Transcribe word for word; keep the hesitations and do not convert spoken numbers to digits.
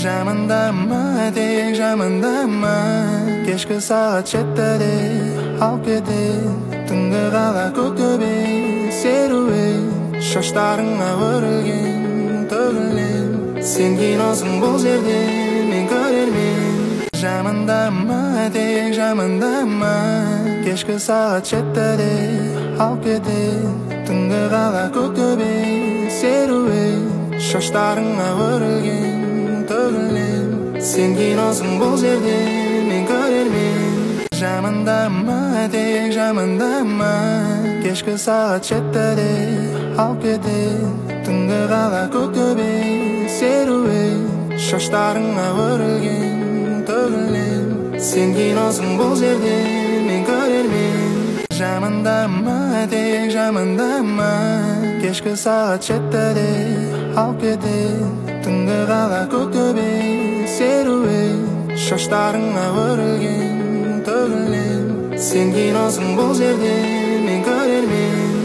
Жамандама, тек жамандама, кешкі сағат жетіде алып кетеді түнгі қала көк төбе серует, шаштарыңа өрілген төгілем. Сен киносың бұл жерде, мен көрермен. Жамандама, тек жамандама, кешкі сағат жетіде алып кетеді түнгі қала көк төбе серует, шаштарыңа өрілген төгілем. Сен киносың бұл жерде, мен көрермен. Жамандама, тек жамандама, кешкі сағат жетіде алып кетеді түнгі қала көк төбе серует, шаштарыңа өрілген төгілем. Сен киносың бұл жерде, мен көрермен. Жамандама, тек жамандама, кешкі сағат жетіде алып кетеді түнгі қала көк төбе серует, шаштарыңа өрілген төгілем. Сен киносың бұл жерде, мен көрермен.